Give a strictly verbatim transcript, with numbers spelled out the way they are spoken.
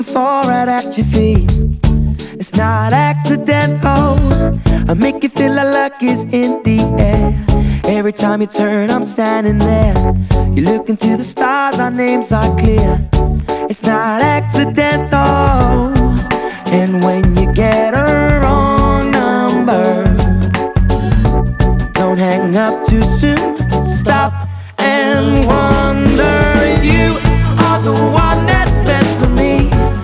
fall right at your feet. It's not accidental. I make you feel like luck is in the air. Every time you turn, I'm standing there. You look into the stars, our names are clear. It's not accidental. And when you get a wrong number, don't hang up too soon. Stop and wonder. You are the one that's meant for me.